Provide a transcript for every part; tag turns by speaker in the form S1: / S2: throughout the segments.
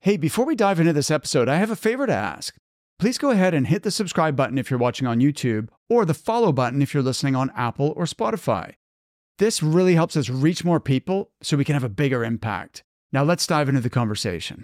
S1: Hey, before we dive into this episode, I have a favor to ask. Please go ahead and hit the subscribe button if you're watching on YouTube, or the follow button if you're listening on Apple or Spotify. This really helps us reach more people so we can have a bigger impact. Now let's dive into the conversation.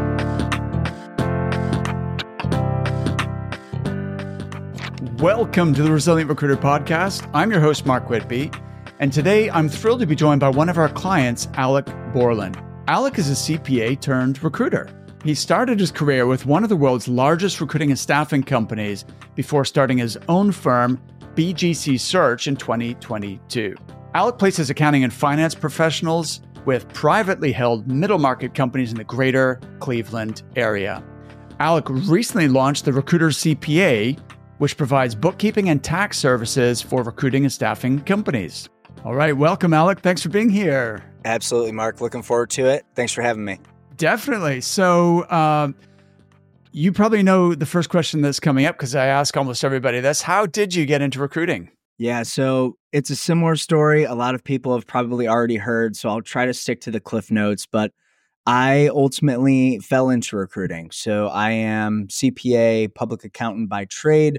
S1: Welcome to the Resilient Recruiter Podcast. I'm your host, Mark Whitby, and today I'm thrilled to be joined by one of our clients, Alec Borland. Alec is a CPA turned recruiter. He started his career with one of the world's largest recruiting and staffing companies before starting his own firm, BGC Search, in 2022. Alec places accounting and finance professionals with privately held middle market companies in the greater Cleveland area. Alec recently launched the Recruiter CPA, which provides bookkeeping and tax services for recruiting and staffing companies. All right, welcome, Alec. Thanks for being here.
S2: Absolutely, Mark. Looking forward to it. Thanks for having me.
S1: Definitely. So you probably know the first question that's coming up because I ask almost everybody this. How did you get into recruiting?
S2: Yeah, so it's a similar story. A lot of people have probably already heard, so I'll try to stick to the cliff notes. But I ultimately fell into recruiting. So I am CPA, public accountant by trade.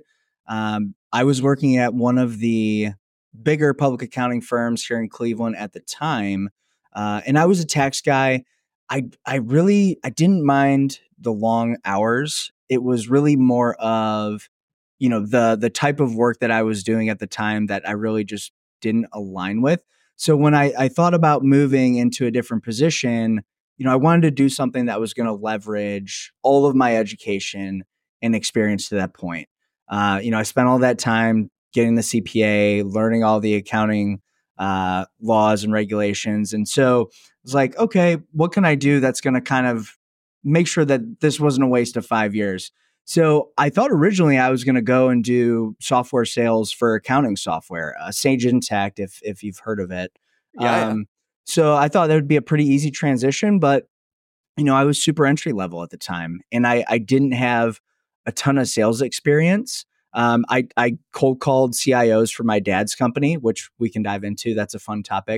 S2: I was working at one of the bigger public accounting firms here in Cleveland at the time. And I was a tax guy. I didn't mind the long hours. It was really more of, the type of work that I was doing at the time that I really just didn't align with. So when I thought about moving into a different position, I wanted to do something that was going to leverage all of my education and experience to that point. I spent all that time getting the CPA, learning all the accounting laws and regulations. And so I was like, okay, what can I do that's going to kind of make sure that this wasn't a waste of 5 years? So I thought originally I was going to go and do software sales for accounting software, Sage Intacct, if you've heard of it.
S1: Yeah.
S2: So I thought that would be a pretty easy transition, but I was super entry level at the time, and I didn't have a ton of sales experience. I cold called CIOs for my dad's company, which we can dive into. That's a fun topic.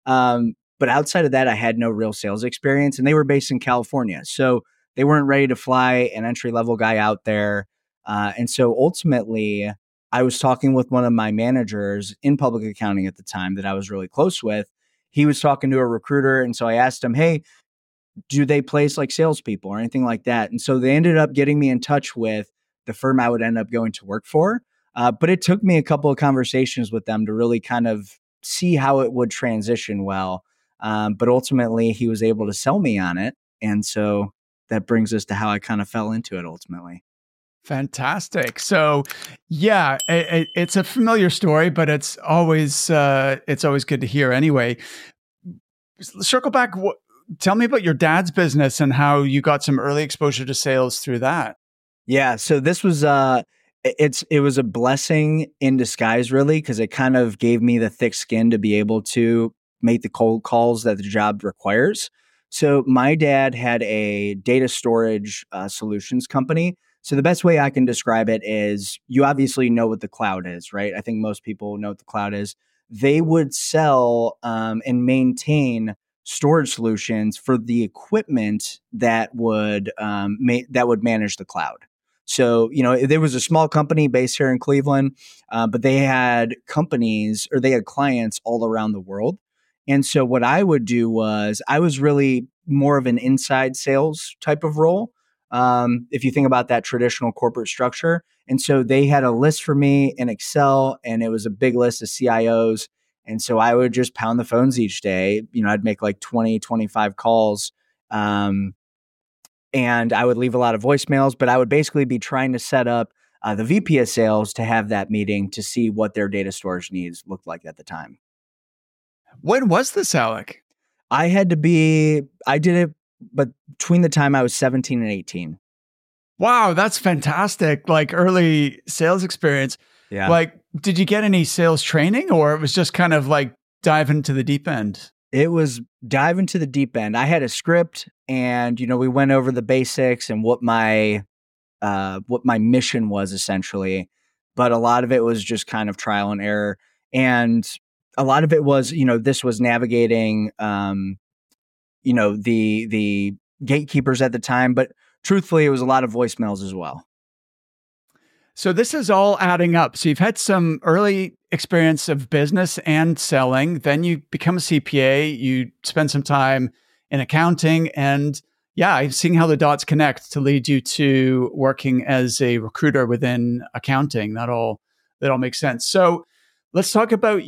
S2: But outside of that, I had no real sales experience, and they were based in California. So they weren't ready to fly an entry level guy out there. And so ultimately, I was talking with one of my managers in public accounting at the time that I was really close with. He was talking to a recruiter. And so I asked him, hey, do they place like salespeople or anything like that? And so they ended up getting me in touch with the firm I would end up going to work for. But it took me a couple of conversations with them to really kind of see how it would transition well. But ultimately, he was able to sell me on it. And so that brings us to how I kind of fell into it ultimately.
S1: Fantastic. So, yeah, it's a familiar story, but it's always good to hear anyway. Circle back. Tell me about your dad's business and how you got some early exposure to sales through that.
S2: Yeah. So this was it was a blessing in disguise, really, because it kind of gave me the thick skin to be able to make the cold calls that the job requires. So my dad had a data storage solutions company. So the best way I can describe it is you obviously know what the cloud is, right? I think most people know what the cloud is. They would sell and maintain storage solutions for the equipment that would manage the cloud. So, there was a small company based here in Cleveland, but they had clients all around the world. And so what I would do was I was really more of an inside sales type of role. If you think about that traditional corporate structure. And so they had a list for me in Excel, and it was a big list of CIOs. And so I would just pound the phones each day. I'd make like 20, 25 calls. And I would leave a lot of voicemails, but I would basically be trying to set up the VP of sales to have that meeting to see what their data storage needs looked like at the time.
S1: When was this, Alec?
S2: I did it, but between the time I was 17 and 18.
S1: Wow, that's fantastic. Like early sales experience.
S2: Yeah.
S1: Like, did you get any sales training, or it was just kind of like dive into the deep end?
S2: It was dive into the deep end. I had a script, and we went over the basics and what my mission was essentially, but a lot of it was just kind of trial and error, and a lot of it was this was navigating the gatekeepers at the time, but truthfully, it was a lot of voicemails as well.
S1: So this is all adding up. So you've had some early experience of business and selling. Then you become a CPA. You spend some time in accounting, and yeah, I've seen how the dots connect to lead you to working as a recruiter within accounting. That all makes sense. So let's talk about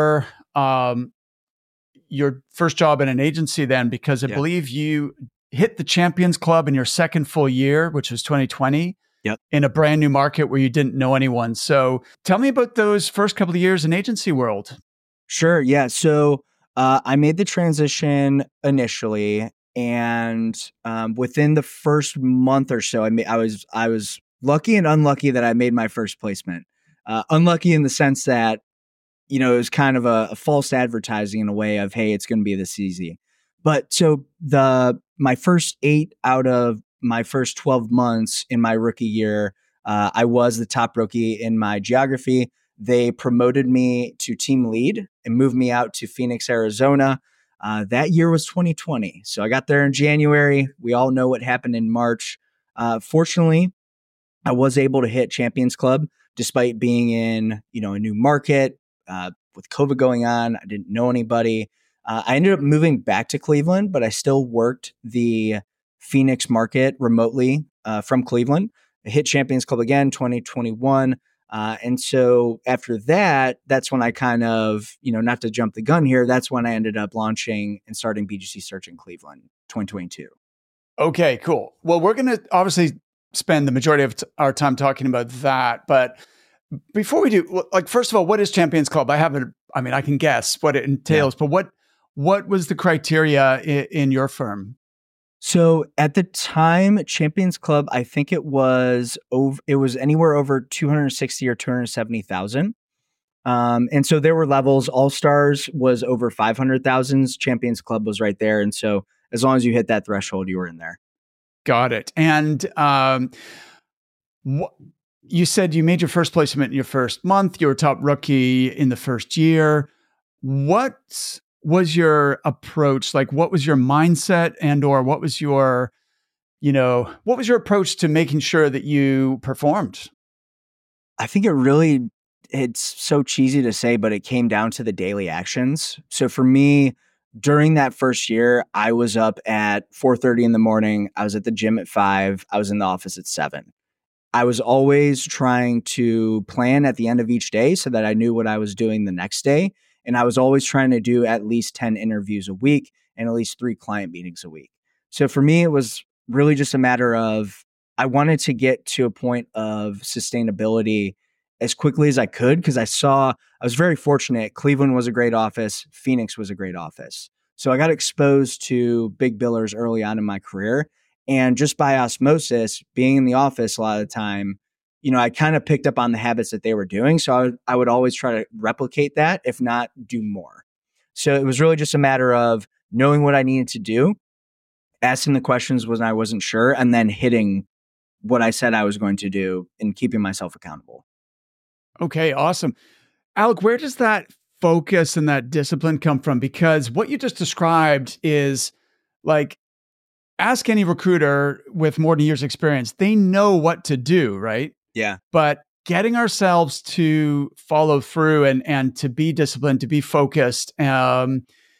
S1: your first job in an agency then, because I believe you hit the Champions Club in your second full year, which was 2020.
S2: Yep.
S1: In a brand new market where you didn't know anyone. So tell me about those first couple of years in agency world.
S2: Sure. Yeah. So I made the transition initially, and within the first month or so, I was lucky and unlucky that I made my first placement. Unlucky in the sense that it was kind of a false advertising in a way of, hey, it's going to be this easy. But so my first 8 out of my first 12 months in my rookie year, I was the top rookie in my geography. They promoted me to team lead and moved me out to Phoenix, Arizona. That year was 2020. So I got there in January. We all know what happened in March. Fortunately, I was able to hit Champions Club despite being in, a new market. With COVID going on, I didn't know anybody. I ended up moving back to Cleveland, but I still worked the Phoenix market remotely from Cleveland. I hit Champions Club again, 2021. And so after that, that's when I kind of, not to jump the gun here, that's when I ended up launching and starting BGC Search in Cleveland, 2022.
S1: Okay, cool. Well, we're going to obviously spend the majority of our time talking about that. But before we do, first of all, what is Champions Club? I can guess what it entails, but what was the criteria in your firm?
S2: So at the time, Champions Club, I think it was anywhere over 260 or 270,000. And so there were levels. All Stars was over 500,000. Champions Club was right there. And so as long as you hit that threshold, you were in there.
S1: Got it. And you said you made your first placement in your first month. You were top rookie in the first year. What was your approach? What was your mindset, and or what was your approach to making sure that you performed?
S2: I think it's so cheesy to say, but it came down to the daily actions. So for me, during that first year, I was up at 4:30 in the morning. I was at the gym at 5. I was in the office at 7. I was always trying to plan at the end of each day so that I knew what I was doing the next day. And I was always trying to do at least 10 interviews a week and at least 3 client meetings a week. So for me, it was really just a matter of, I wanted to get to a point of sustainability as quickly as I could, because I was very fortunate. Cleveland was a great office. Phoenix was a great office. So I got exposed to big billers early on in my career. And just by osmosis, being in the office a lot of the time, I kind of picked up on the habits that they were doing. So I would always try to replicate that, if not do more. So it was really just a matter of knowing what I needed to do, asking the questions when I wasn't sure, and then hitting what I said I was going to do and keeping myself accountable.
S1: Okay, awesome. Alec, where does that focus and that discipline come from? Because what you just described is ask any recruiter with more than a year's experience. They know what to do, right?
S2: Yeah.
S1: But getting ourselves to follow through and to be disciplined, to be focused, and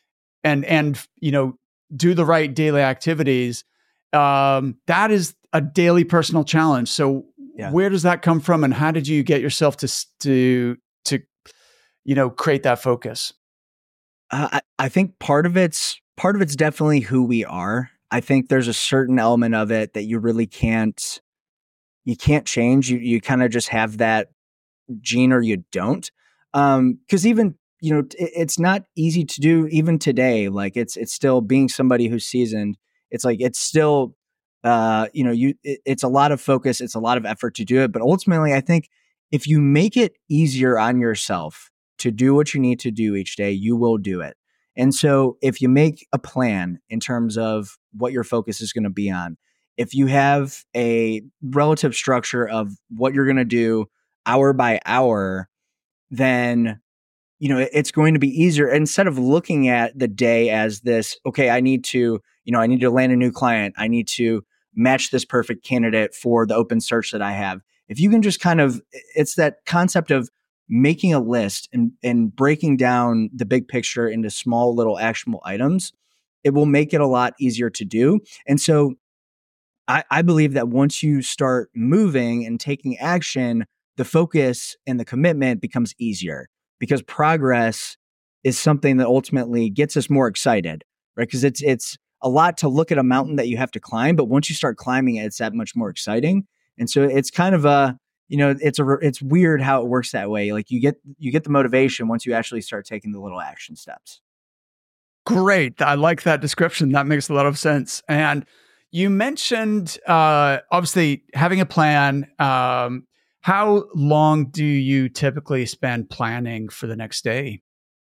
S1: do the right daily activities, that is a daily personal challenge. So where does that come from, and how did you get yourself to create that focus?
S2: I think part of it's definitely who we are. I think there's a certain element of it that you really can't change. You kind of just have that gene, or you don't. Cause even, it's not easy to do even today. It's still, being somebody who's seasoned, it's still, it's a lot of focus. It's a lot of effort to do it. But ultimately, I think if you make it easier on yourself to do what you need to do each day, you will do it. And so if you make a plan in terms of what your focus is going to be on, if you have a relative structure of what you're going to do hour by hour, then, it's going to be easier instead of looking at the day as this, okay, I need to land a new client. I need to match this perfect candidate for the open search that I have. If you can just it's that concept of making a list and breaking down the big picture into small little actionable items, it will make it a lot easier to do. And so I believe that once you start moving and taking action, the focus and the commitment becomes easier because progress is something that ultimately gets us more excited, right? Because it's a lot to look at a mountain that you have to climb, but once you start climbing it, it's that much more exciting. And so it's kind of it's weird how it works that way. Like you get the motivation once you actually start taking the little action steps.
S1: Great. I like that description. That makes a lot of sense. And you mentioned, obviously, having a plan. How long do you typically spend planning for the next day?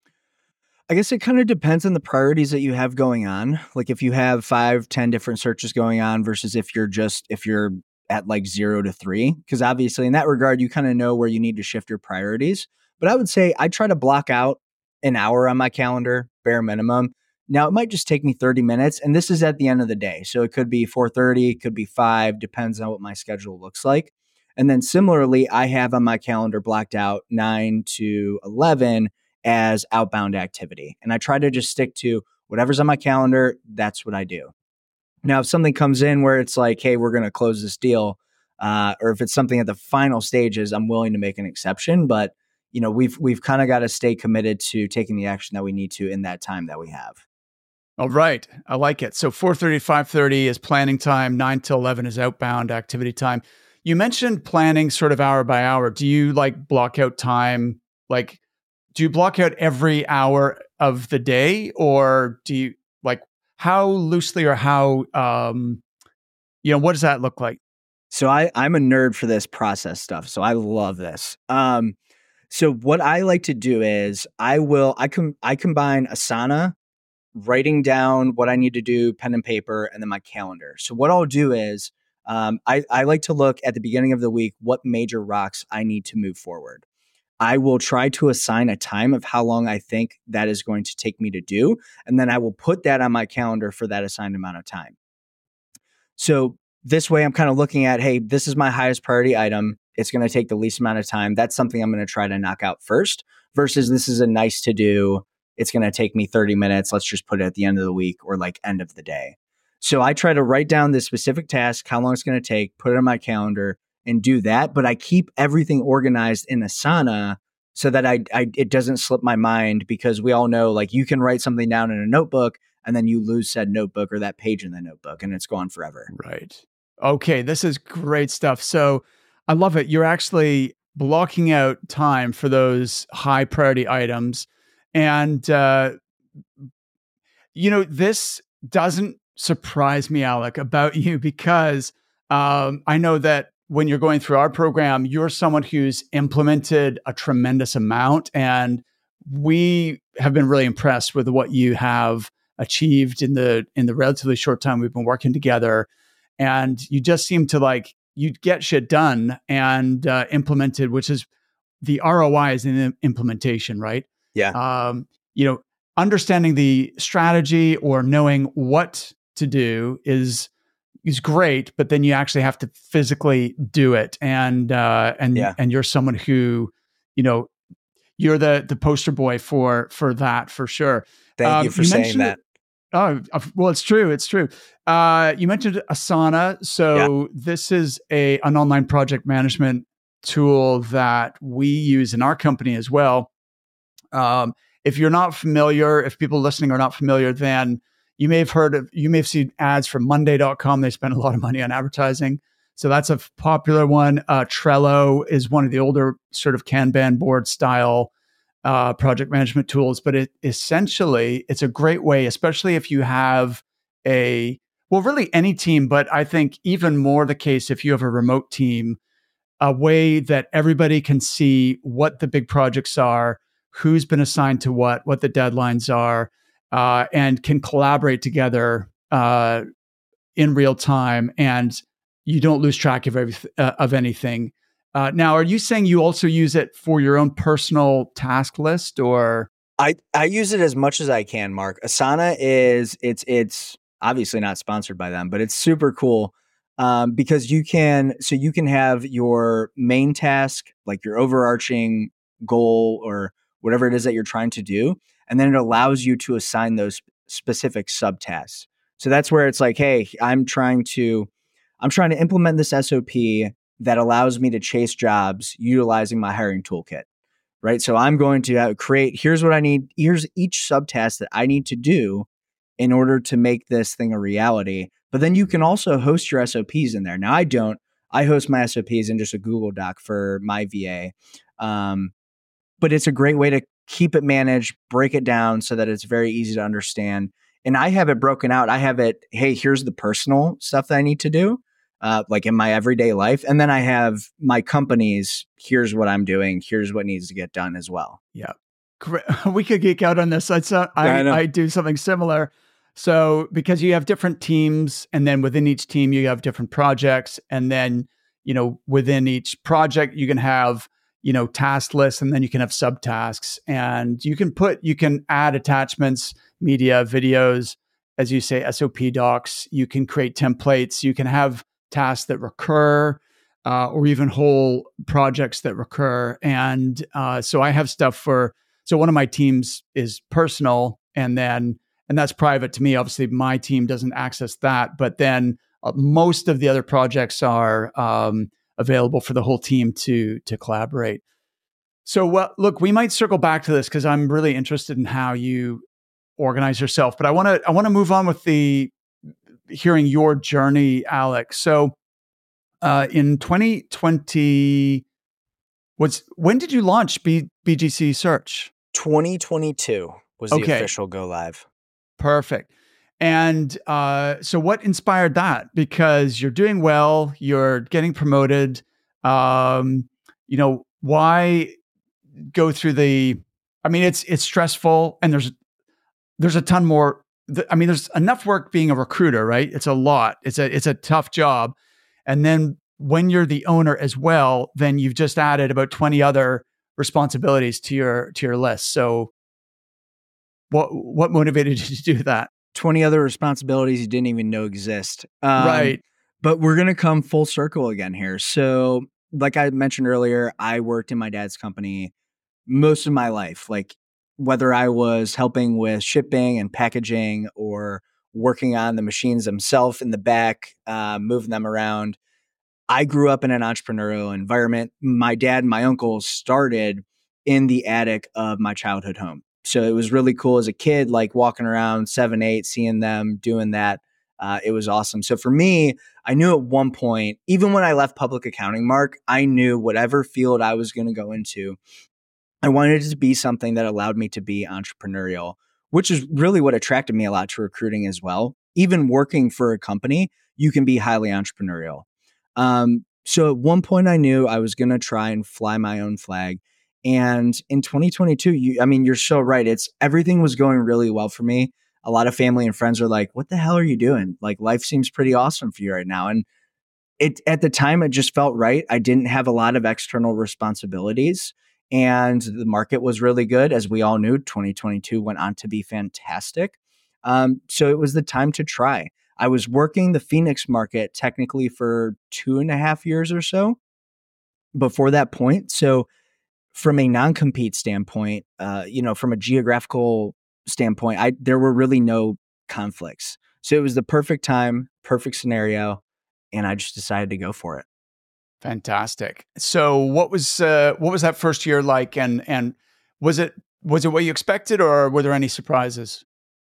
S2: I guess it kind of depends on the priorities that you have going on. Like if you have 5, 10 different searches going on versus if you're at like 0 to 3, because obviously in that regard, you kind of know where you need to shift your priorities. But I would say I try to block out an hour on my calendar, bare minimum. Now it might just take me 30 minutes, and this is at the end of the day. So it could be 4:30, it could be 5, depends on what my schedule looks like. And then similarly, I have on my calendar blocked out 9 to 11 as outbound activity. And I try to just stick to whatever's on my calendar, that's what I do. Now, if something comes in where it's like, hey, we're going to close this deal, or if it's something at the final stages, I'm willing to make an exception. But we've kind of got to stay committed to taking the action that we need to in that time that we have.
S1: All right. I like it. So 4:30 to 5:30 is planning time. 9 to 11 is outbound activity time. You mentioned planning sort of hour by hour. Do you block out time? Do you block out every hour of the day, or do you how loosely or how, what does that look like?
S2: So I'm a nerd for this process stuff. So I love this. So what I like to do is I combine Asana, writing down what I need to do, pen and paper, and then my calendar. So what I'll do is I like to look at the beginning of the week, what major rocks I need to move forward. I will try to assign a time of how long I think that is going to take me to do. And then I will put that on my calendar for that assigned amount of time. So this way I'm kind of looking at, hey, this is my highest priority item. It's going to take the least amount of time. That's something I'm going to try to knock out first versus this is a nice to do. It's going to take me 30 minutes. Let's just put it at the end of the week or end of the day. So I try to write down this specific task, how long it's going to take, put it on my calendar and do that. But I keep everything organized in Asana so that it doesn't slip my mind, because we all know you can write something down in a notebook and then you lose said notebook or that page in the notebook and it's gone forever.
S1: Right. Okay. This is great stuff. So I love it. You're actually blocking out time for those high priority items. And, this doesn't surprise me, Alec, about you, because I know that when you're going through our program, you're someone who's implemented a tremendous amount. And we have been really impressed with what you have achieved in the relatively short time we've been working together. And you just seem to you get shit done and implemented, which is the ROI is in implementation, right?
S2: Yeah.
S1: Understanding the strategy or knowing what to do is great, but then you actually have to physically do it. And you're someone who, you're the poster boy for that, for sure.
S2: Thank you for saying that.
S1: Oh, well, it's true. It's true. You mentioned Asana. So This is an online project management tool that we use in our company as well. If you're not familiar, if people listening are not familiar, then you may have seen ads from Monday.com. They spend a lot of money on advertising. So that's a popular one. Trello is one of the older sort of Kanban board style project management tools, but it's a great way, especially if you have really any team, but I think even more the case if you have a remote team, a way that everybody can see what the big projects are, who's been assigned to what the deadlines are, and can collaborate together in real time, and you don't lose track of anything. Now, are you saying you also use it for your own personal task list, or?
S2: I use it as much as I can, Mark. Asana it's obviously not sponsored by them, but it's super cool because you can have your main task, like your overarching goal or whatever it is that you're trying to do, and then it allows you to assign those specific subtasks. So that's where it's like, hey, I'm trying to implement this SOP that allows me to chase jobs utilizing my hiring toolkit, right? So I'm going to create, here's what I need. Here's each subtask that I need to do in order to make this thing a reality. But then you can also host your SOPs in there. Now I don't, I host my SOPs in just a Google Doc for my VA. But it's a great way to keep it managed, break it down so that it's very easy to understand. And I have it broken out. I have it, hey, here's the personal stuff that I need to do, like in my everyday life. And then I have my company's, here's what I'm doing, here's what needs to get done as well.
S1: Yeah. We could geek out on this. I do something similar. So because you have different teams, and then within each team, you have different projects. And then, within each project, you can have, task lists, and then you can have subtasks, and you can add attachments, media, videos, as you say, SOP docs. You can create templates. You can have tasks that recur, or even whole projects that recur. And so I have stuff so one of my teams is personal, and that's private to me. Obviously, my team doesn't access that, but then most of the other projects are available for the whole team to collaborate. So, look, we might circle back to this because I'm really interested in how you organize yourself. But I want to move on with hearing your journey, Alex. So, in 2020, when did you launch BGC Search?
S2: 2022 was the official go live.
S1: Perfect. And so what inspired that? Because you're doing well, you're getting promoted. Why go through it's stressful, and there's a ton more. There's enough work being a recruiter, right? It's a lot. It's a tough job. And then when you're the owner as well, then you've just added about 20 other responsibilities to your list. So what motivated you to do that?
S2: 20 other responsibilities you didn't even know exist.
S1: Right.
S2: But we're going to come full circle again here. So like I mentioned earlier, I worked in my dad's company most of my life. Like whether I was helping with shipping and packaging or working on the machines themselves in the back, moving them around. I grew up in an entrepreneurial environment. My dad and my uncle started in the attic of my childhood home. So it was really cool as a kid, like walking around 7, 8, seeing them doing that. It was awesome. So for me, I knew at one point, even when I left public accounting, Mark, I knew whatever field I was going to go into, I wanted it to be something that allowed me to be entrepreneurial, which is really what attracted me a lot to recruiting as well. Even working for a company, you can be highly entrepreneurial. So at one point I knew I was going to try and fly my own flag. And in 2022, you're so right. Everything was going really well for me. A lot of family and friends are like, what the hell are you doing? Like life seems pretty awesome for you right now. And at the time, it just felt right. I didn't have a lot of external responsibilities and the market was really good. As we all knew, 2022 went on to be fantastic. So it was the time to try. I was working the Phoenix market technically for 2.5 years or so before that point. So from a non-compete standpoint, from a geographical standpoint, there were really no conflicts. So it was the perfect time, perfect scenario, and I just decided to go for it.
S1: Fantastic. So what was that first year like, and was it what you expected, or were there any surprises?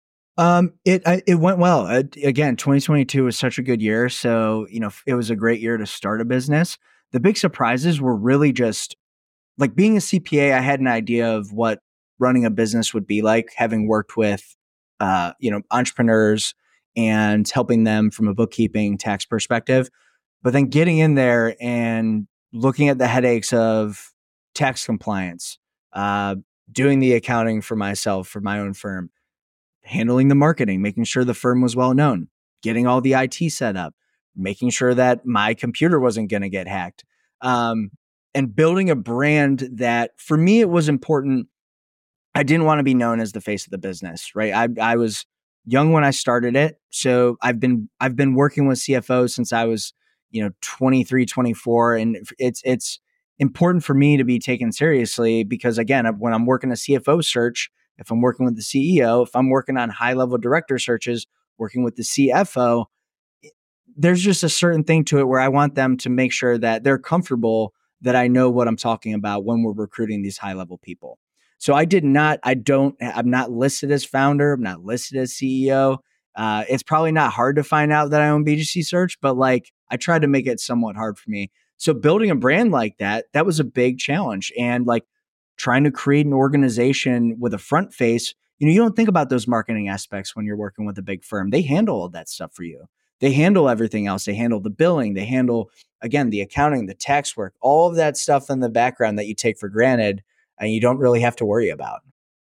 S2: It went well. Again, 2022 was such a good year. So, it was a great year to start a business. The big surprises were really just like being a CPA. I had an idea of what running a business would be like, having worked with, entrepreneurs and helping them from a bookkeeping tax perspective. But then getting in there and looking at the headaches of tax compliance, doing the accounting for myself, for my own firm, handling the marketing, making sure the firm was well known, getting all the IT set up, making sure that my computer wasn't going to get hacked. and building a brand that for me, it was important. I didn't want to be known as the face of the business, right? I was young when I started it. So I've been working with CFOs since I was, 23, 24. And it's important for me to be taken seriously because again, when I'm working a CFO search, if I'm working with the CEO, if I'm working on high level director searches, working with the CFO, there's just a certain thing to it where I want them to make sure that they're comfortable that I know what I'm talking about when we're recruiting these high level people. So I'm not listed as founder. I'm not listed as CEO. It's probably not hard to find out that I own BGC Search, but like I tried to make it somewhat hard for me. So building a brand like that was a big challenge. And like trying to create an organization with a front face, you don't think about those marketing aspects when you're working with a big firm. They handle all that stuff for you. They handle everything else. They handle the billing. They handle, again, the accounting, the tax work, all of that stuff in the background that you take for granted and you don't really have to worry about.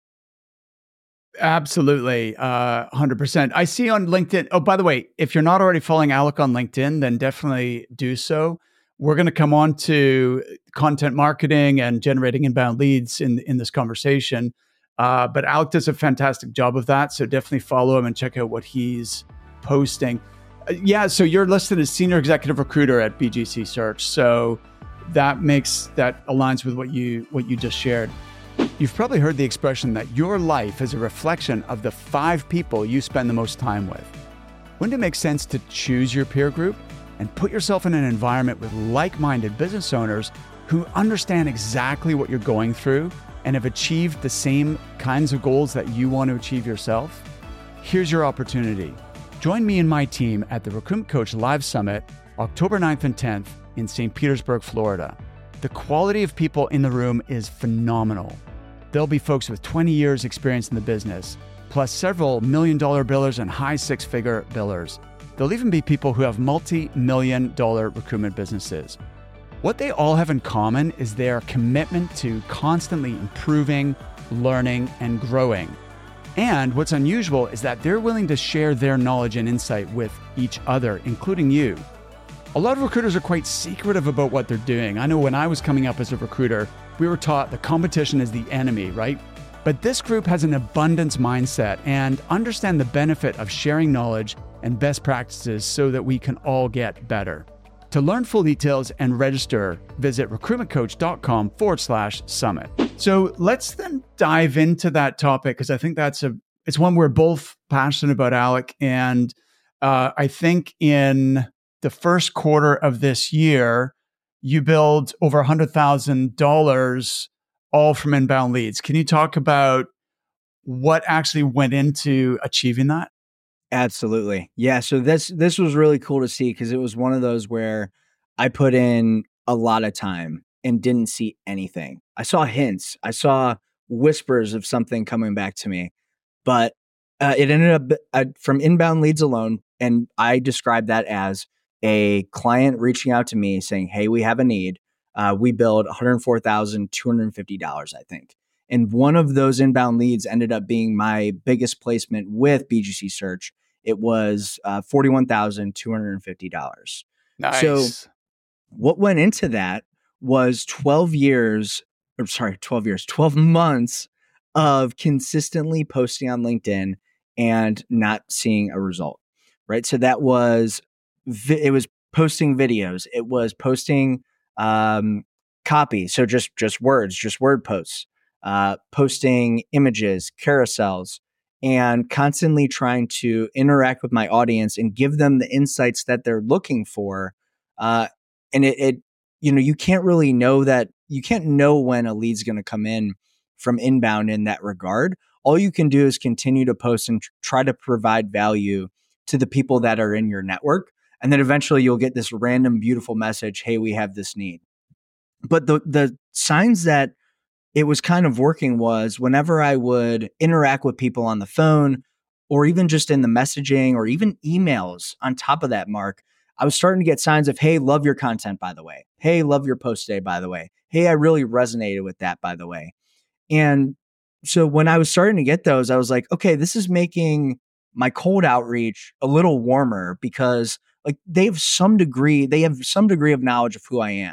S1: Absolutely. 100%. I see on LinkedIn. Oh, by the way, if you're not already following Alec on LinkedIn, then definitely do so. We're going to come on to content marketing and generating inbound leads in this conversation. But Alec does a fantastic job of that. So definitely follow him and check out what he's posting. So you're listed as senior executive recruiter at BGC Search. So that aligns with what you just shared. You've probably heard the expression that your life is a reflection of the 5 people you spend the most time with. Wouldn't it make sense to choose your peer group and put yourself in an environment with like-minded business owners who understand exactly what you're going through and have achieved the same kinds of goals that you want to achieve yourself? Here's your opportunity. Join me and my team at the Recruitment Coach Live Summit, October 9th and 10th in St. Petersburg, Florida. The quality of people in the room is phenomenal. There'll be folks with 20 years experience in the business, plus several million-dollar billers and high six-figure billers. There'll even be people who have multi-million-dollar recruitment businesses. What they all have in common is their commitment to constantly improving, learning, and growing. And what's unusual is that they're willing to share their knowledge and insight with each other, including you. A lot of recruiters are quite secretive about what they're doing. I know when I was coming up as a recruiter, we were taught the competition is the enemy, right? But this group has an abundance mindset and understand the benefit of sharing knowledge and best practices so that we can all get better. To learn full details and register, visit recruitmentcoach.com/summit. So let's then dive into that topic because I think it's one we're both passionate about, Alec. And I think in the first quarter of this year, you billed over $100,000 all from inbound leads. Can you talk about what actually went into achieving that?
S2: Absolutely. Yeah. So this was really cool to see because it was one of those where I put in a lot of time and didn't see anything. I saw hints. I saw whispers of something coming back to me, but it ended up from inbound leads alone. And I described that as a client reaching out to me saying, hey, we have a need. We billed $104,250, I think. And one of those inbound leads ended up being my biggest placement with BGC Search. It was $41,250.
S1: Nice.
S2: So what went into that was 12 months of consistently posting on LinkedIn and not seeing a result, right? So that was, it was posting videos. It was posting copy. So just words, just word posts, posting images, carousels, and constantly trying to interact with my audience and give them the insights that they're looking for. And you can't really know that. You can't know when a lead's going to come in from inbound in that regard. All you can do is continue to post and try to provide value to the people that are in your network. And then eventually you'll get this random, beautiful message. Hey, we have this need. But the signs that it was kind of working was whenever I would interact with people on the phone or even just in the messaging or even emails on top of that, Mark, I was starting to get signs of, hey, love your content, by the way. Hey, love your post today, by the way. Hey, I really resonated with that, by the way. And so when I was starting to get those, I was like, okay, this is making my cold outreach a little warmer because like they have some degree of knowledge of who I am.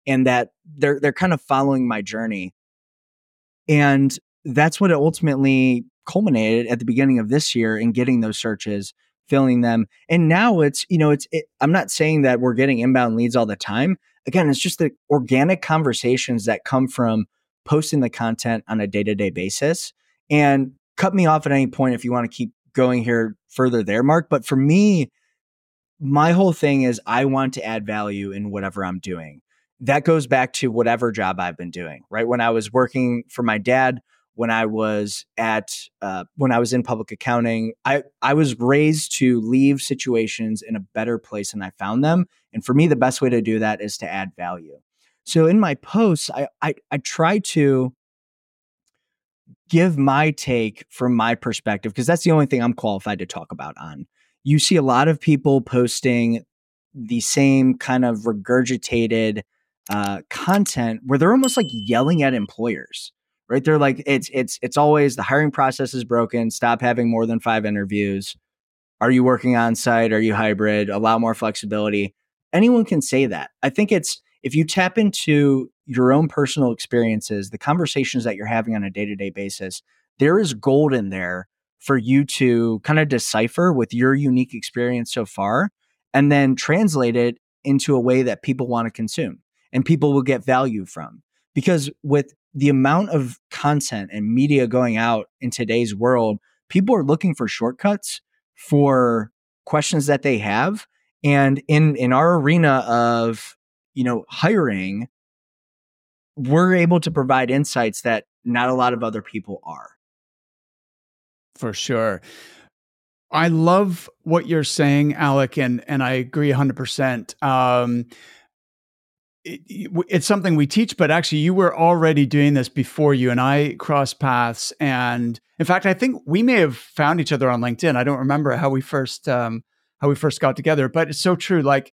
S2: and that they're kind of following my journey. And that's what it ultimately culminated at the beginning of this year in getting those searches, filling them. And now I'm not saying that we're getting inbound leads all the time. Again, it's just the organic conversations that come from posting the content on a day-to-day basis. And cut me off at any point if you want to keep going here further there, Mark. But for me, my whole thing is I want to add value in whatever I'm doing. That goes back to whatever job I've been doing, right? When I was working for my dad, when I was in public accounting, I was raised to leave situations in a better place than I found them. And for me, the best way to do that is to add value. So in my posts, I try to give my take from my perspective, because that's the only thing I'm qualified to talk about on. You see a lot of people posting the same kind of regurgitated content where they're almost like yelling at employers, right? They're like, it's always the hiring process is broken. Stop having more than 5 interviews. Are you working on site? Are you hybrid? Allow more flexibility. Anyone can say that. I think if you tap into your own personal experiences, the conversations that you're having on a day-to-day basis, there is gold in there for you to kind of decipher with your unique experience so far, and then translate it into a way that people want to consume and people will get value from. Because with the amount of content and media going out in today's world, people are looking for shortcuts for questions that they have. And in our arena of, hiring, we're able to provide insights that not a lot of other people are.
S1: For sure. I love what you're saying, Alec, and I agree 100%. It's something we teach, but actually you were already doing this before you and I crossed paths. And in fact, I think we may have found each other on LinkedIn. I don't remember how we first got together, but it's so true. Like,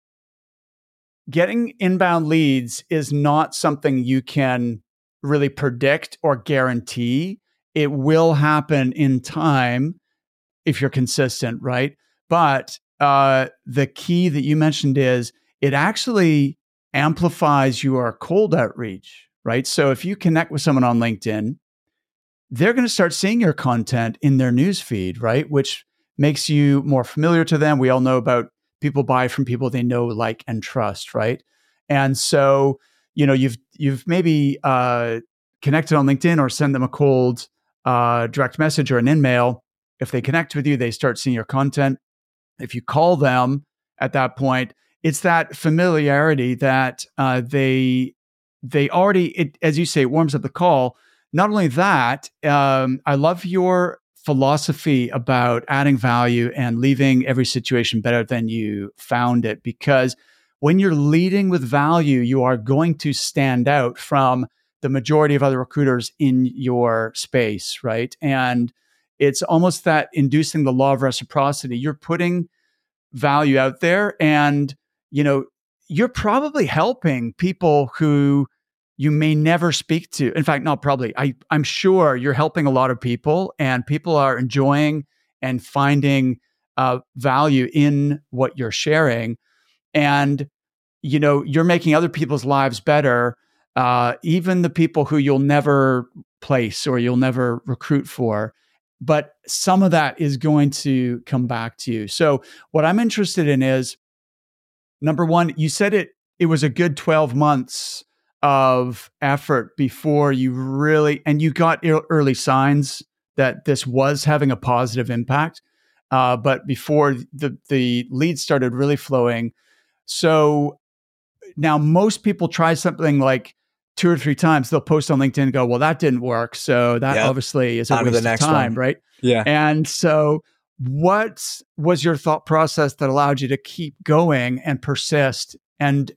S1: getting inbound leads is not something you can really predict or guarantee. It will happen in time if you're consistent, right? But the key that you mentioned is it actually amplifies your cold outreach, right? So if you connect with someone on LinkedIn, they're going to start seeing your content in their newsfeed, right? Which makes you more familiar to them. We all know about people buy from people they know, like, and trust, right? And so, you've maybe connected on LinkedIn or send them a cold direct message or an in-mail. If they connect with you, they start seeing your content. If you call them at that point, it's that familiarity that they already, as you say, it warms up the call. Not only that, I love your philosophy about adding value and leaving every situation better than you found it, because when you're leading with value, you are going to stand out from the majority of other recruiters in your space, right? And it's almost that inducing the law of reciprocity. You're putting value out there, and you're probably helping people who you may never speak to. In fact, not probably. I'm sure you're helping a lot of people, and people are enjoying and finding value in what you're sharing. And, you're making other people's lives better, even the people who you'll never place or you'll never recruit for. But some of that is going to come back to you. So what I'm interested in is, number one, you said it was a good 12 months of effort before you really, and you got early signs that this was having a positive impact. But before the leads started really flowing. So now most people try something like 2 or 3 times. They'll post on LinkedIn and go, well, that didn't work. So that obviously is a waste of time, right?
S2: Yeah.
S1: And so what was your thought process that allowed you to keep going and persist and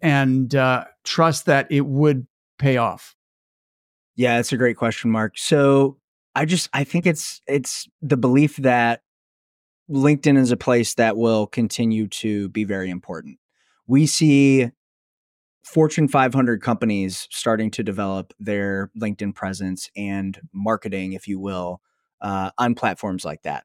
S1: trust that it would pay off?
S2: Yeah, that's a great question, Mark. So I think it's the belief that LinkedIn is a place that will continue to be very important. We see Fortune 500 companies starting to develop their LinkedIn presence and marketing, if you will, on platforms like that.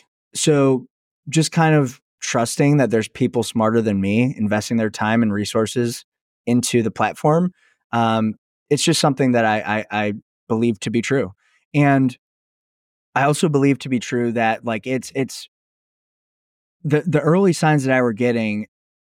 S2: So just kind of trusting that there's people smarter than me investing their time and resources into the platform. It's just something that I believe to be true. And I also believe to be true that like it's the early signs that I were getting,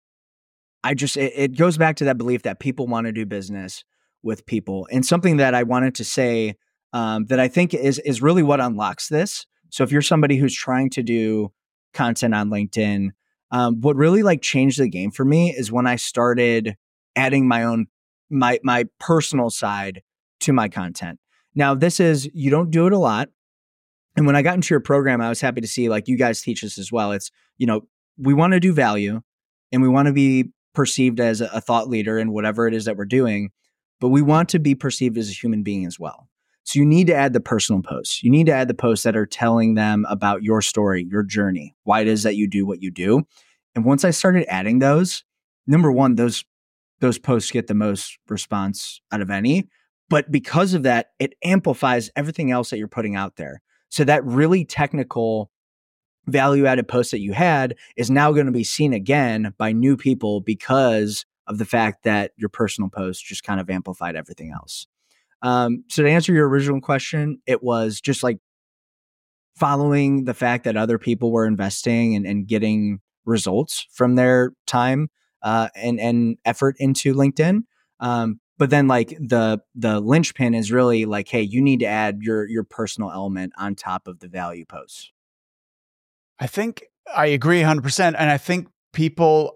S2: it goes back to that belief that people want to do business with people. And something that I wanted to say that I think is really what unlocks this. So if you're somebody who's trying to do content on LinkedIn, what really like changed the game for me is when I started adding my personal side to my content. Now, you don't do it a lot. And when I got into your program, I was happy to see like you guys teach us as well. It's, we want to do value and we want to be perceived as a thought leader in whatever it is that we're doing, but we want to be perceived as a human being as well. So you need to add the personal posts. You need to add the posts that are telling them about your story, your journey, why it is that you do what you do. And once I started adding those, number one, those posts get the most response out of any. But because of that, it amplifies everything else that you're putting out there. So that really technical value-added post that you had is now going to be seen again by new people because of the fact that your personal post just kind of amplified everything else. So to answer your original question, it was just like following the fact that other people were investing and getting results from their time and effort into LinkedIn. But then like the linchpin is really like, hey, you need to add your personal element on top of the value posts.
S1: I think I agree 100%. And I think people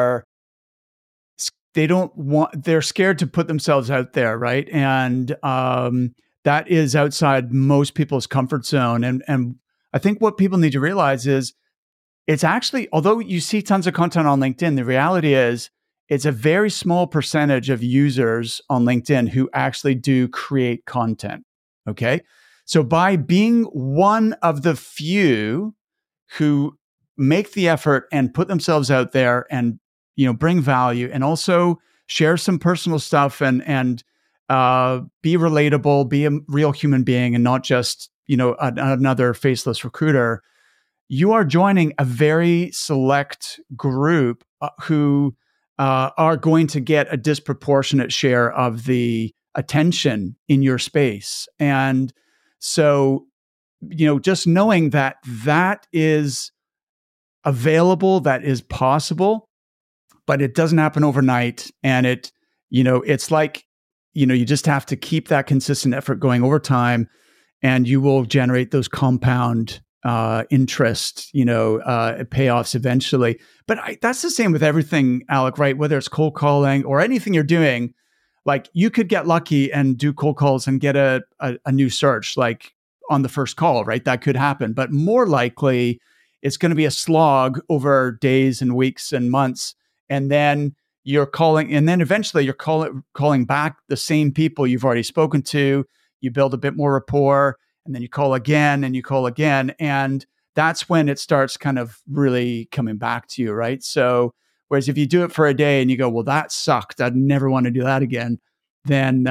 S1: they're scared to put themselves out there, right? And that is outside most people's comfort zone. And I think what people need to realize is it's actually, although you see tons of content on LinkedIn, the reality is it's a very small percentage of users on LinkedIn who actually do create content. Okay. So by being one of the few who make the effort and put themselves out there and, bring value and also share some personal stuff and be relatable, be a real human being and not just, another faceless recruiter, you are joining a very select group who are going to get a disproportionate share of the attention in your space. And so, just knowing that is available, that is possible, but it doesn't happen overnight. And it's like, you just have to keep that consistent effort going over time and you will generate those compound interest, payoffs eventually. But that's the same with everything, Alec, right? Whether it's cold calling or anything you're doing, like you could get lucky and do cold calls and get a new search like on the first call, right? That could happen. But more likely, it's going to be a slog over days and weeks and months. And then you're calling, and then eventually you're calling back the same people you've already spoken to. You build a bit more rapport, and then you call again and you call again. And that's when it starts kind of really coming back to you, right? So, whereas if you do it for a day and you go, well, that sucked, I'd never want to do that again, then,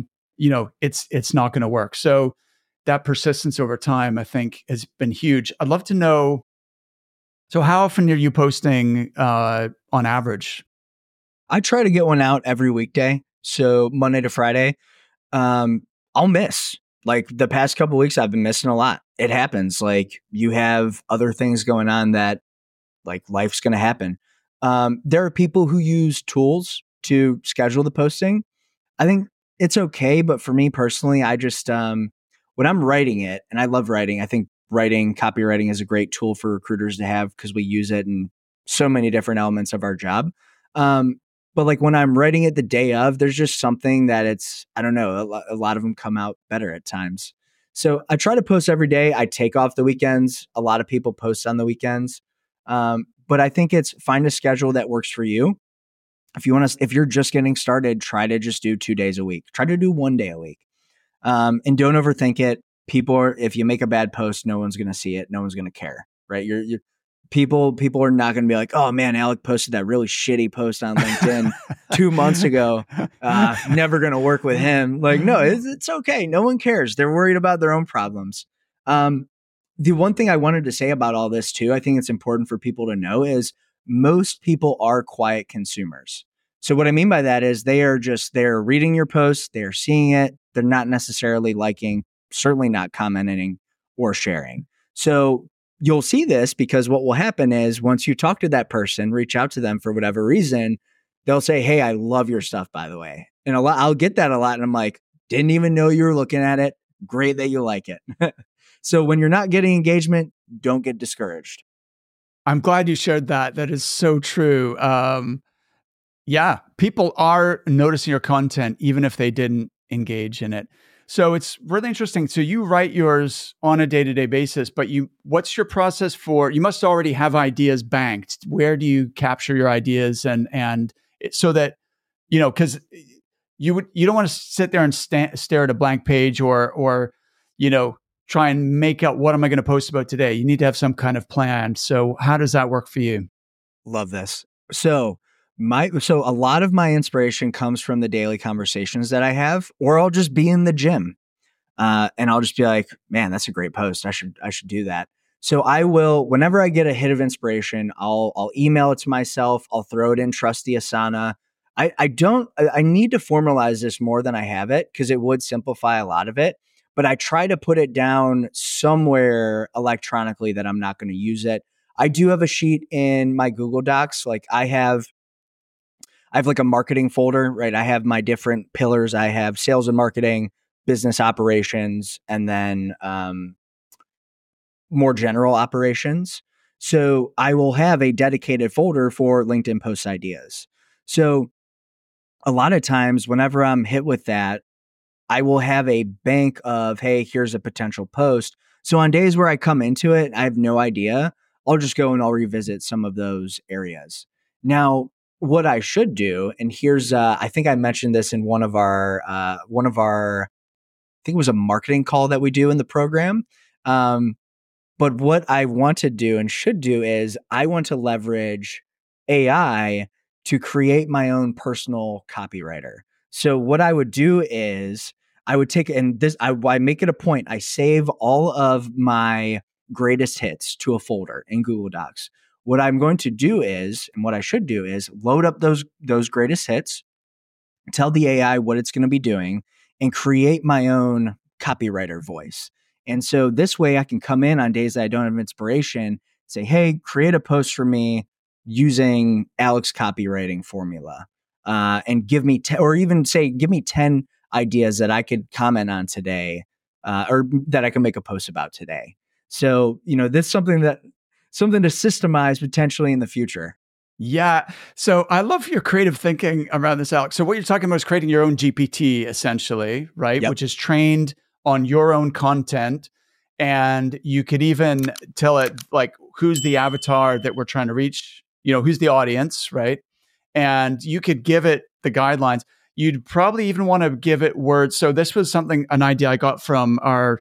S1: it's not going to work. So that persistence over time, I think, has been huge. I'd love to know, so how often are you posting on average?
S2: I try to get one out every weekday. So Monday to Friday. I'll miss. Like the past couple of weeks, I've been missing a lot. It happens. Like you have other things going on that like life's going to happen. There are people who use tools to schedule the posting. I think it's okay. But for me personally, I just, when I'm writing it, and I love writing, I think copywriting is a great tool for recruiters to have because we use it in so many different elements of our job. But like when I'm writing it the day of, there's just something that I don't know, a lot of them come out better at times. So I try to post every day. I take off the weekends. A lot of people post on the weekends. But I think it's find a schedule that works for you. If you're just getting started, try to just do 2 days a week. Try to do 1 day a week. And don't overthink it. If you make a bad post, no one's going to see it. No one's going to care, right? People are not going to be like, oh man, Alec posted that really shitty post on LinkedIn 2 months ago. Never going to work with him. Like, no, it's okay. No one cares. They're worried about their own problems. The one thing I wanted to say about all this too, I think it's important for people to know is most people are quiet consumers. So what I mean by that is they're reading your post, they're seeing it, they're not necessarily liking, certainly not commenting or sharing. So you'll see this because what will happen is once you talk to that person, reach out to them for whatever reason, they'll say, "Hey, I love your stuff, by the way." And I'll get that a lot. And I'm like, didn't even know you were looking at it. Great that you like it. So when you're not getting engagement, don't get discouraged.
S1: I'm glad you shared that. That is so true. Yeah, people are noticing your content even if they didn't engage in it. So it's really interesting. So you write yours on a day-to-day basis, but what's your process for, you must already have ideas banked. Where do you capture your ideas so that, because you don't want to sit there and stare at a blank page or try and make out what am I going to post about today. You need to have some kind of plan. So how does that work for you?
S2: Love this. So a lot of my inspiration comes from the daily conversations that I have, or I'll just be in the gym, and I'll just be like, "Man, that's a great post. I should do that." So I will, whenever I get a hit of inspiration, I'll email it to myself. I'll throw it in trusty Asana. I need to formalize this more than I have it because it would simplify a lot of it. But I try to put it down somewhere electronically that I'm not going to use it. I do have a sheet in my Google Docs. Like I have like a marketing folder, right? I have my different pillars. I have sales and marketing, business operations, and then more general operations. So I will have a dedicated folder for LinkedIn post ideas. So a lot of times whenever I'm hit with that, I will have a bank of, hey, here's a potential post. So on days where I come into it, I have no idea, I'll just go and I'll revisit some of those areas. Now, what I should do, and here's, I think I mentioned this in one of our, I think it was a marketing call that we do in the program. But what I want to do and should do is I want to leverage AI to create my own personal copywriter. So what I would do is I would take, and this, I make it a point, I save all of my greatest hits to a folder in Google Docs. What I'm going to do is, and what I should do is load up those greatest hits, tell the AI what it's going to be doing, and create my own copywriter voice. And so this way I can come in on days that I don't have inspiration, say, hey, create a post for me using Alex copywriting formula, and give me, or even say, give me 10 ideas that I could comment on today, or that I can make a post about today. So, this is something to systemize potentially in the future.
S1: Yeah. So I love your creative thinking around this, Alex. So what you're talking about is creating your own GPT, essentially, right?
S2: Yep.
S1: Which is trained on your own content. And you could even tell it like who's the avatar that we're trying to reach, who's the audience, right? And you could give it the guidelines. You'd probably even want to give it words. So this was an idea I got from our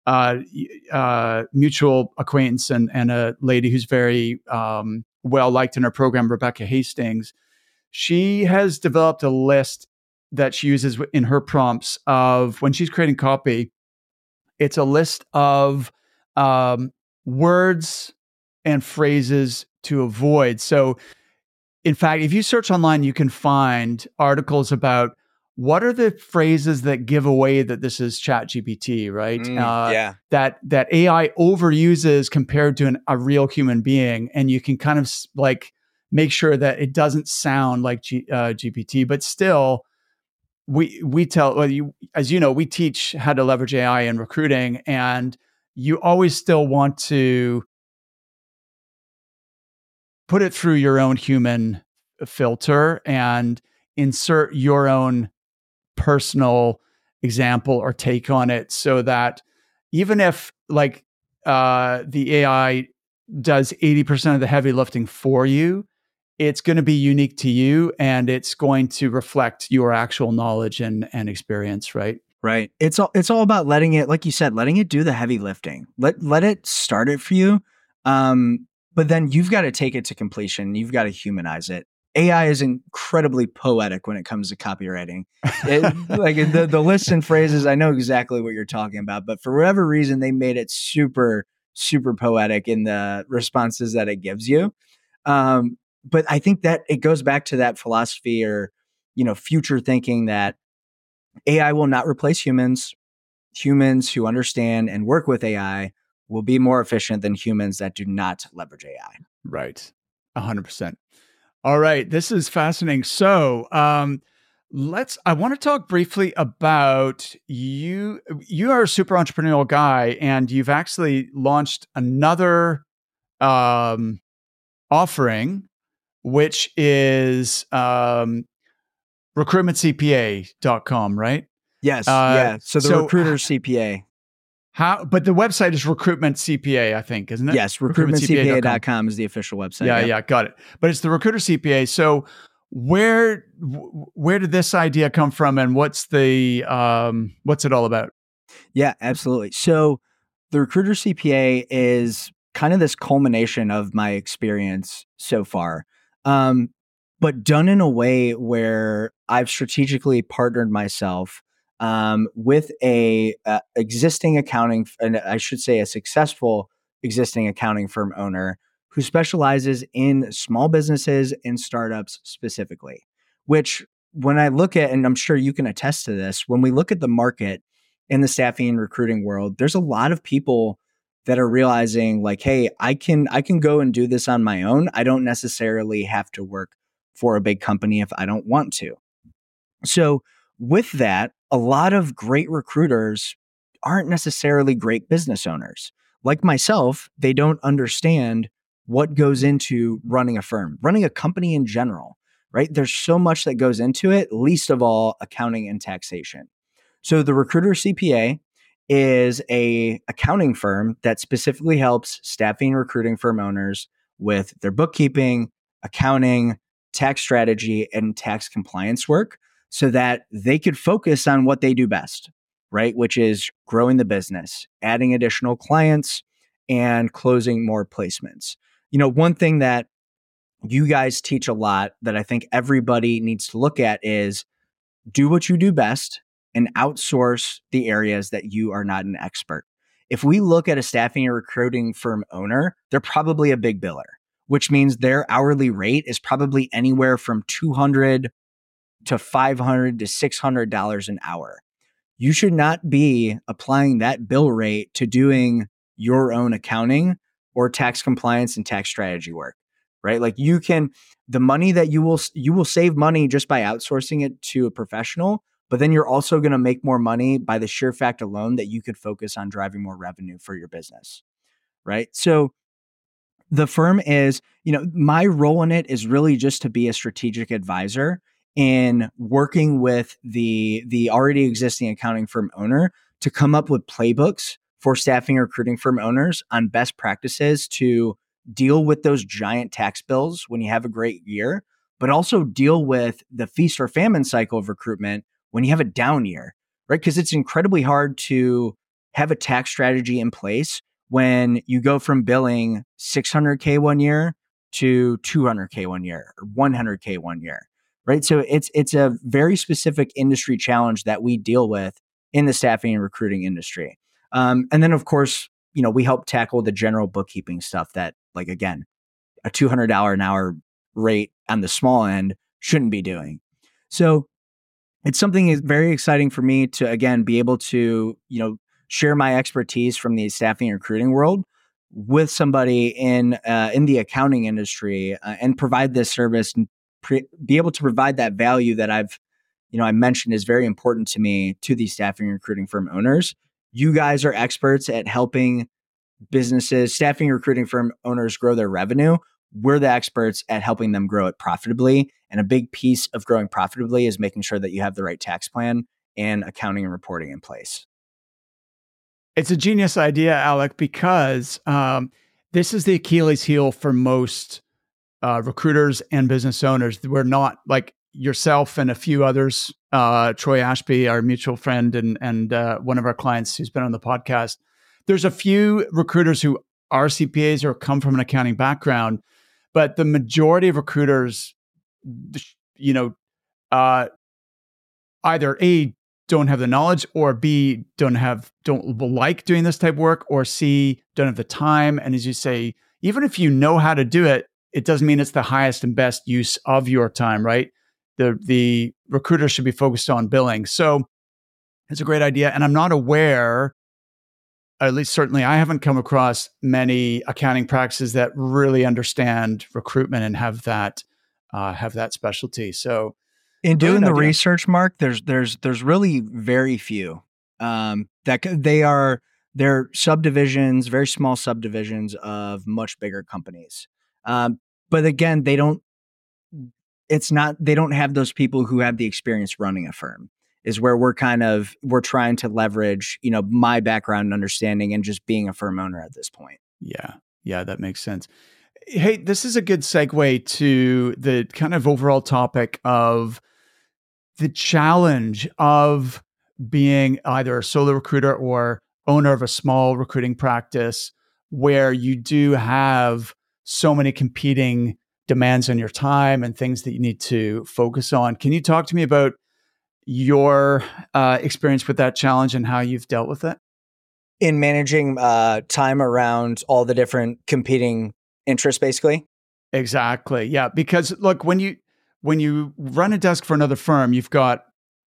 S1: mutual acquaintance and a lady who's very well liked in her program, Rebecca Hastings. She has developed a list that she uses in her prompts of when she's creating copy. It's a list of words and phrases to avoid. So, in fact, if you search online, you can find articles about what are the phrases that give away that this is ChatGPT, right?
S2: Yeah.
S1: That AI overuses compared to a real human being, and you can kind of like make sure that it doesn't sound like GPT, but still, we tell, as you know, we teach how to leverage AI in recruiting, and you always still want to put it through your own human filter and insert your own personal example or take on it, so that even if the AI does 80% of the heavy lifting for you, it's going to be unique to you and it's going to reflect your actual knowledge and experience, right?
S2: Right. It's all about letting it, like you said, letting it do the heavy lifting. Let it start it for you. But then you've got to take it to completion. You've got to humanize it. AI is incredibly poetic when it comes to copywriting. Like the lists and phrases, I know exactly what you're talking about, but for whatever reason, they made it super, super poetic in the responses that it gives you. but I think that it goes back to that philosophy or, future thinking that AI will not replace humans. Humans who understand and work with AI will be more efficient than humans that do not leverage AI.
S1: Right. 100%. All right. This is fascinating. So, I want to talk briefly about you. You are a super entrepreneurial guy, and you've actually launched another offering, which is recruitmentcpa.com, right?
S2: Yes. Yeah. So the recruiter CPA.
S1: But the website is Recruitment CPA, I think, isn't it?
S2: Yes. Recruitmentcpa.com is the official website.
S1: Yeah. Got it. But it's the Recruiter CPA. So where did this idea come from, and what's it all about?
S2: Yeah, absolutely. So the Recruiter CPA is kind of this culmination of my experience so far, but done in a way where I've strategically partnered myself with a existing accounting, and I should say a successful existing accounting firm owner who specializes in small businesses and startups specifically, which when I look at, and I'm sure you can attest to this, when we look at the market in the staffing and recruiting world, there's a lot of people that are realizing like, hey, I can go and do this on my own. I don't necessarily have to work for a big company if I don't want to. So with that, a lot of great recruiters aren't necessarily great business owners. Like myself, they don't understand what goes into running a firm, running a company in general, right? There's so much that goes into it, least of all accounting and taxation. So the Recruiter CPA is a accounting firm that specifically helps staffing and recruiting firm owners with their bookkeeping, accounting, tax strategy, and tax compliance work so that they could focus on what they do best, right? Which is growing the business, adding additional clients, and closing more placements. One thing that you guys teach a lot that I think everybody needs to look at is do what you do best and outsource the areas that you are not an expert. If we look at a staffing and recruiting firm owner, they're probably a big biller, which means their hourly rate is probably anywhere from $200 to $500 to $600 an hour. You should not be applying that bill rate to doing your own accounting or tax compliance and tax strategy work, right? Like the money that you will save money just by outsourcing it to a professional, but then you're also going to make more money by the sheer fact alone that you could focus on driving more revenue for your business, right? So the firm is, my role in it is really just to be a strategic advisor in working with the already existing accounting firm owner to come up with playbooks for staffing and recruiting firm owners on best practices to deal with those giant tax bills when you have a great year, but also deal with the feast or famine cycle of recruitment when you have a down year, right? Because it's incredibly hard to have a tax strategy in place when you go from billing 600K one year to 200K one year or 100K one year, right? So it's a very specific industry challenge that we deal with in the staffing and recruiting industry. And then of course, we help tackle the general bookkeeping stuff that, like, again, a $200 an hour rate on the small end shouldn't be doing. So it's something is very exciting for me to, again, be able to, share my expertise from the staffing and recruiting world with somebody in the accounting industry and provide this service and be able to provide that value that I mentioned is very important to me to these staffing and recruiting firm owners. You guys are experts at helping businesses, staffing and recruiting firm owners grow their revenue. We're the experts at helping them grow it profitably. And a big piece of growing profitably is making sure that you have the right tax plan and accounting and reporting in place.
S1: It's a genius idea, Alec, because this is the Achilles heel for most recruiters and business owners. We're not like yourself and a few others. Troy Ashby, our mutual friend and one of our clients who's been on the podcast. There's a few recruiters who are CPAs or come from an accounting background, but the majority of recruiters, either A, don't have the knowledge, or B, don't like doing this type of work, or C, don't have the time. And as you say, even if you know how to do it, it doesn't mean it's the highest and best use of your time, right? The recruiter should be focused on billing. So it's a great idea. And I'm not aware, at least certainly I haven't come across many accounting practices that really understand recruitment and have that specialty. So
S2: in doing the
S1: idea.
S2: research, Mark, there's really very few. They're subdivisions, very small subdivisions of much bigger companies. But again, they don't have those people who have the experience running a firm, is where we're trying to leverage, my background and understanding and just being a firm owner at this point.
S1: Yeah. Yeah, that makes sense. Hey, this is a good segue to the kind of overall topic of the challenge of being either a solo recruiter or owner of a small recruiting practice, where you do have so many competing demands on your time and things that you need to focus on. Can you talk to me about your experience with that challenge and how you've dealt with it?
S2: In managing time around all the different competing interests, basically?
S1: Exactly. Yeah. Because look, when you run a desk for another firm, you've got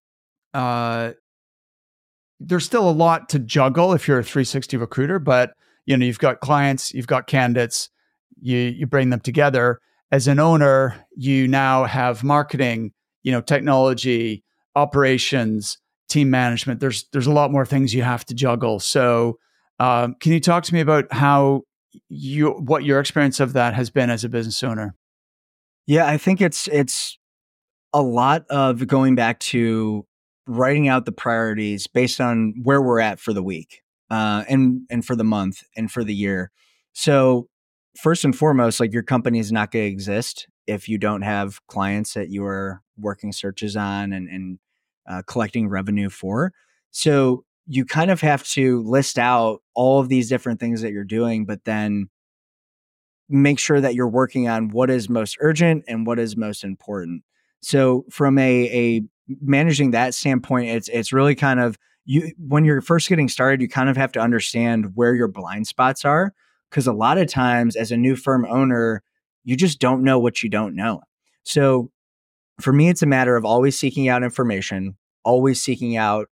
S1: there's still a lot to juggle if you're a 360 recruiter, but you've got clients, you've got candidates, you bring them together. As an owner, you now have marketing, technology, operations, team management. There's a lot more things you have to juggle. So, can you talk to me about what your experience of that has been as a business owner?
S2: Yeah, I think it's a lot of going back to writing out the priorities based on where we're at for the week, and for the month and for the year. So first and foremost, like, your company is not going to exist if you don't have clients that you are working searches on and collecting revenue for. So you kind of have to list out all of these different things that you're doing, but then make sure that you're working on what is most urgent and what is most important. So from a managing that standpoint, it's really kind of, when you're first getting started, you kind of have to understand where your blind spots are, because a lot of times as a new firm owner, you just don't know what you don't know. So for me, it's a matter of always seeking out information, always seeking out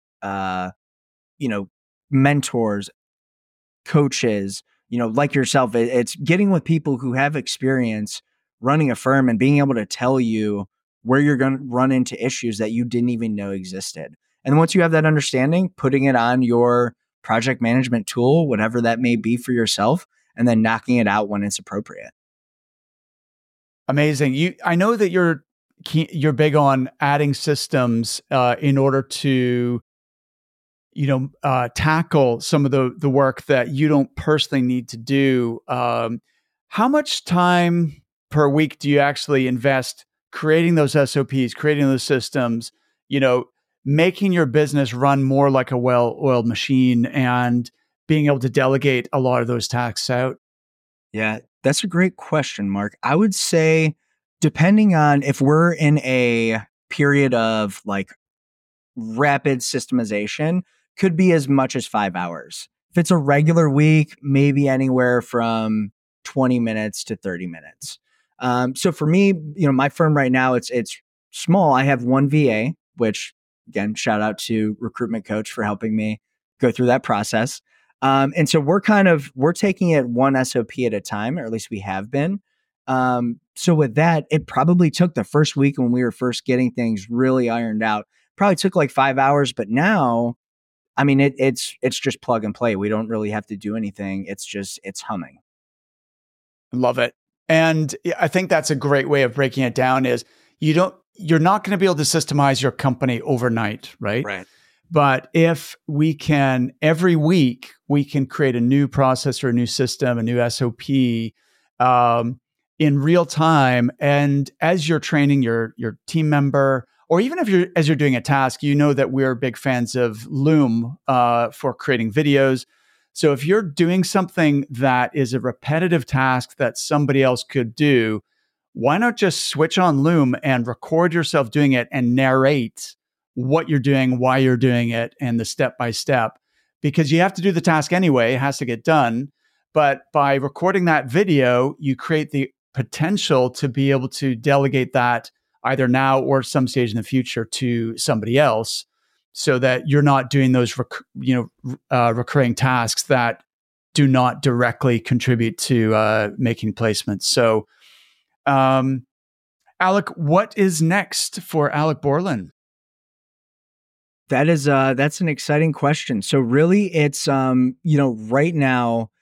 S2: mentors, coaches, like yourself. It's getting with people who have experience running a firm and being able to tell you where you're going to run into issues that you didn't even know existed. And once you have that understanding, putting it on your project management tool, whatever that may be for yourself, and then knocking it out when it's appropriate.
S1: Amazing. I know that you're big on adding systems in order to tackle some of the work that you don't personally need to do. How much time per week do you actually invest creating those SOPs, creating those systems, making your business run more like a well-oiled machine and being able to delegate a lot of those tasks out?
S2: Yeah, that's a great question, Mark. I would say, depending on if we're in a period of like rapid systemization, could be as much as 5 hours. If it's a regular week, maybe anywhere from 20 minutes to 30 minutes. So for me, my firm right now, it's small. I have one VA, which, again, shout out to Recruitment Coach for helping me go through that process. And so we're taking it one SOP at a time, or at least we have been. So with that, it probably took the first week when we were first getting things really ironed out, probably took like 5 hours, but now, I mean, it's just plug and play. We don't really have to do anything. It's humming.
S1: Love it. And I think that's a great way of breaking it down is you're not going to be able to systemize your company overnight, right?
S2: Right.
S1: But if we can, every week, we can create a new process or a new system, a new SOP in real time. And as you're training your team member, or even as you're doing a task, that we're big fans of Loom for creating videos. So if you're doing something that is a repetitive task that somebody else could do, why not just switch on Loom and record yourself doing it and narrate what you're doing, why you're doing it, and the step-by-step? Because you have to do the task anyway, it has to get done. But by recording that video, you create the potential to be able to delegate that either now or some stage in the future to somebody else, so that you're not doing those recurring tasks that do not directly contribute to making placements. So, Alec, what is next for Alec Borland?
S2: That's an exciting question. So really, it's right now,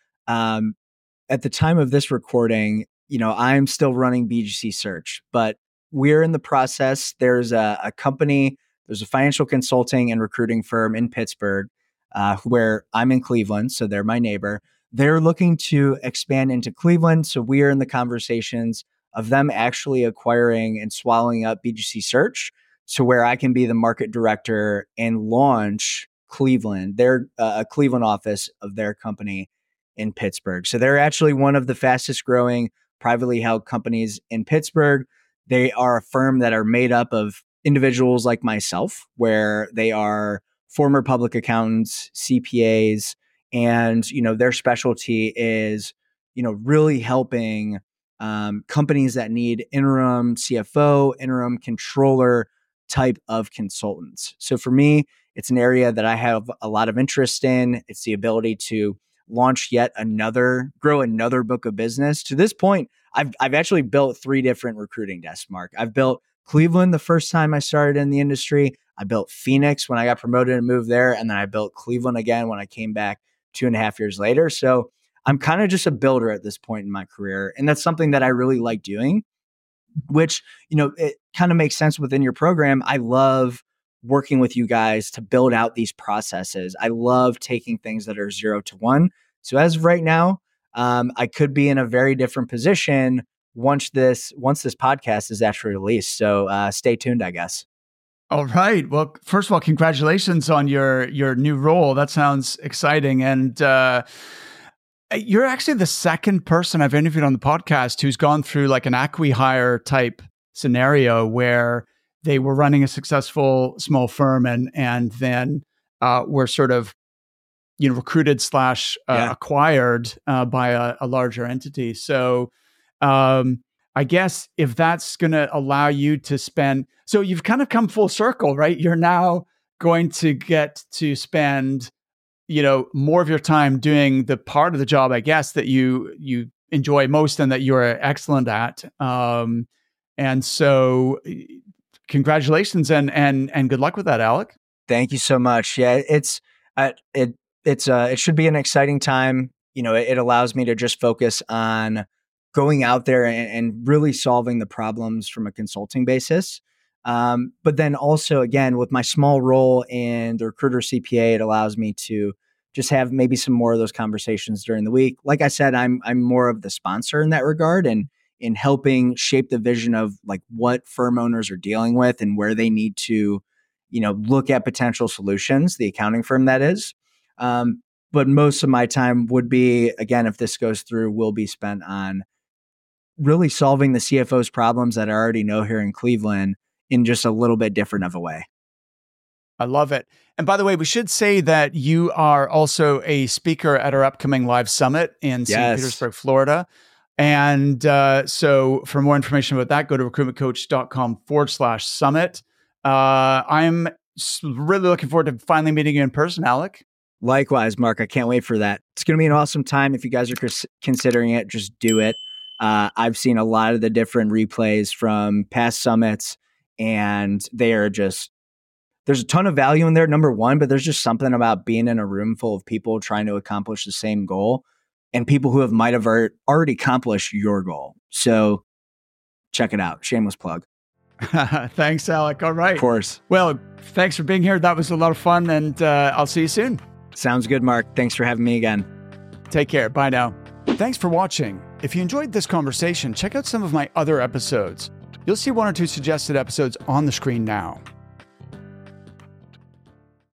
S2: at the time of this recording, I'm still running BGC Search, but we're in the process. There's a company, there's a financial consulting and recruiting firm in Pittsburgh, where I'm in Cleveland, so they're my neighbor. They're looking to expand into Cleveland, so we are in the conversations of them actually acquiring and swallowing up BGC Search, so where I can be the market director and launch Cleveland, their Cleveland office of their company in Pittsburgh. So they're actually one of the fastest growing privately held companies in Pittsburgh. They are a firm that are made up of individuals like myself, where they are former public accountants, CPAs, and their specialty is really helping companies that need interim CFO, interim controller type of consultants. So for me, it's an area that I have a lot of interest in. It's the ability to launch grow another book of business. To this point, I've actually built 3 different recruiting desks, Mark. I've built Cleveland the first time I started in the industry. I built Phoenix when I got promoted and moved there. And then I built Cleveland again when I came back 2.5 years later. So I'm kind of just a builder at this point in my career. And that's something that I really like doing, which, it kind of makes sense within your program. I love working with you guys to build out these processes. I love taking things that are 0 to 1. So as of right now, I could be in a very different position once this podcast is actually released. So stay tuned, I guess.
S1: All right. Well, first of all, congratulations on your new role. That sounds exciting. And you're actually the second person I've interviewed on the podcast who's gone through like an acqui-hire type scenario where they were running a successful small firm and then were sort of recruited / acquired by a larger entity. So I guess if that's going to allow you to spend, so you've kind of come full circle, right? You're now going to get to spend more of your time doing the part of the job, I guess, that you enjoy most and that you're excellent at. And so congratulations and good luck with that, Alec.
S2: Thank you so much. Yeah, it should be an exciting time. It allows me to just focus on going out there and really solving the problems from a consulting basis. But then also, again, with my small role in the recruiter CPA, it allows me to just have maybe some more of those conversations during the week. Like I said, I'm more of the sponsor in that regard, and in helping shape the vision of like what firm owners are dealing with and where they need to, look at potential solutions, the accounting firm that is. But most of my time would be, again, if this goes through, will be spent on really solving the CFO's problems that I already know here in Cleveland in just a little bit different of a way.
S1: I love it. And by the way, we should say that you are also a speaker at our upcoming live summit in St. Petersburg, Florida. And so for more information about that, go to recruitmentcoach.com/summit. I'm really looking forward to finally meeting you in person, Alec.
S2: Likewise, Mark. I can't wait for that. It's going to be an awesome time. If you guys are considering it, just do it. I've seen a lot of the different replays from past summits, and they are just, there's a ton of value in there, number one, but there's just something about being in a room full of people trying to accomplish the same goal and people who might have already accomplished your goal. So check it out. Shameless plug.
S1: Thanks, Alec. All right.
S2: Of course.
S1: Well, thanks for being here. That was a lot of fun, and I'll see you soon.
S2: Sounds good, Mark. Thanks for having me again.
S1: Take care. Bye now. Thanks for watching. If you enjoyed this conversation, check out some of my other episodes. You'll see 1 or 2 suggested episodes on the screen now.